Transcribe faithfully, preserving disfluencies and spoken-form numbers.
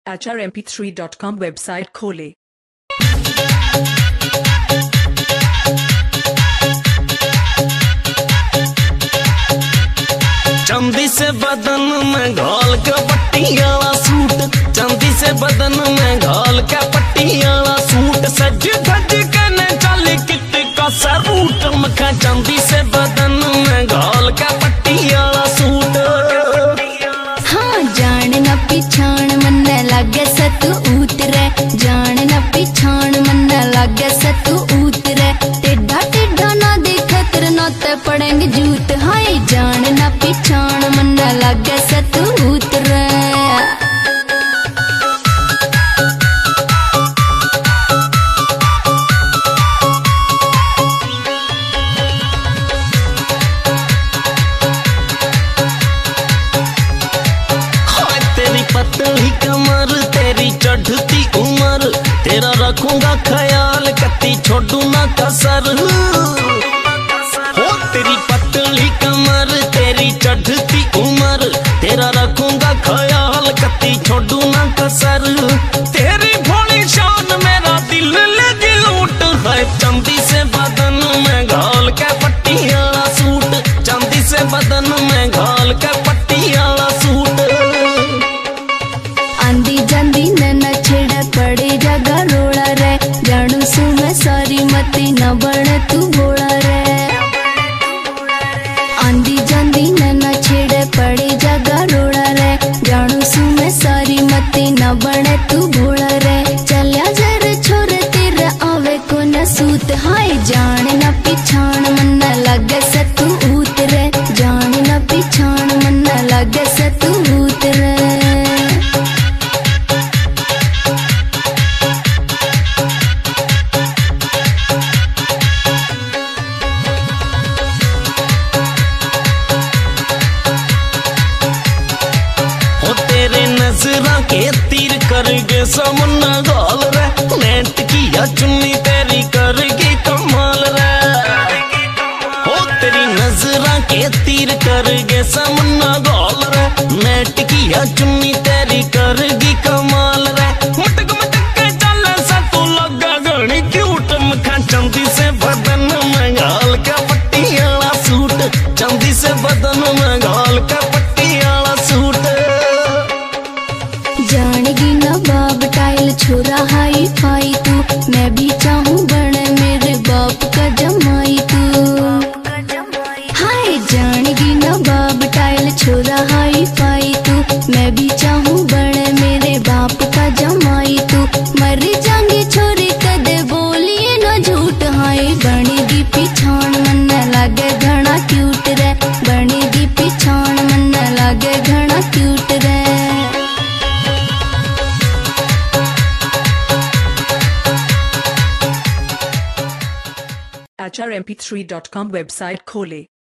H R M P three dot com website खोलें। चांदी से बदन में घाल के पट्टी वाला सूट, चांदी से बदन में घाल के पट्टी वाला सूट, सज धज के न चल कित का सरूट, मखा चांदी से बदन में घाल के पट्टी वाला सूट। हाँ जान न पिछाण मन लागे सतु उतरे, जान न पिछाण मन लागे सतु उतरे, टेढ़ा टेढ़ा ना देखे तेरे नाते पड़ेंगे जूत। हाय जान न पिछाण मन लागे सतु उतरे। पतली कमर तेरी चढ़ती उम्र, तेरा रखूंगा ख्याल कती छोड़ू ना कसर। हो तेरी पतली कमर तेरी चढ़ती उम्र, तेरा रखूंगा ख्याल कती छोड़ू ना कसर। तेरी भोली शान मेरा दिल लगी लूट है, चांदी से बदन में घाल के पट्टी वाला सूट, चांदी से बदन में घाल के पट्टी वाला सूट। आंधी जांदी न छेड़ पड़े जगह रोड़ा रे, जानू सु मैं सारी मती न बन तू बोला रे। आंधी जांदी न छेड़ पड़े जगह रोड़ा रे, जानू सु मैं सारी मती न बन तू बोला रे। चलिया जर छोरे तेरे आवे को न सूत। हाय जान न पिछाण मन लगे सतु उतरे, जान न पिछाण मन लगे सतु उतरे। नजरा के तीर करगे समन गाल रे, नेट किया चुन्नी तेरी करगी कमाल रे। हो तेरी नजरा के तीर करगे समन गाल रे, नेट किया चुन्नी तेरी करगी कमाल रे। मटक मटक के चल सा तू लगा गणी क्यूट, मखा चांदी से बदन में घाल के पट्टी वाला सूट, चांदी से बदन में घाल के पट्टी वाला सूट। जानेगी ना बाप टाइल छोरा हाई फाई तू, मैं भी चाहूँ बने मेरे बाप का जमाई तू। हाय जानेगी ना बाप टाइल छोरा हाई फाई तू, मैं भी चाहूँ बने मेरे बाप का जमाई तू। मर जाएंगे छोरी कदे बोलिए ना झूठ। हाय बनेगी पिछाण मन लागे घना क्यूट रे, बनेगी पिछाण मन लागे घना क्यूट रे। H R M P three dot com website खोलें।